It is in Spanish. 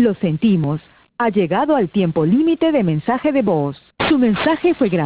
Lo sentimos. Ha llegado al tiempo límite de mensaje de voz. Su mensaje fue grabado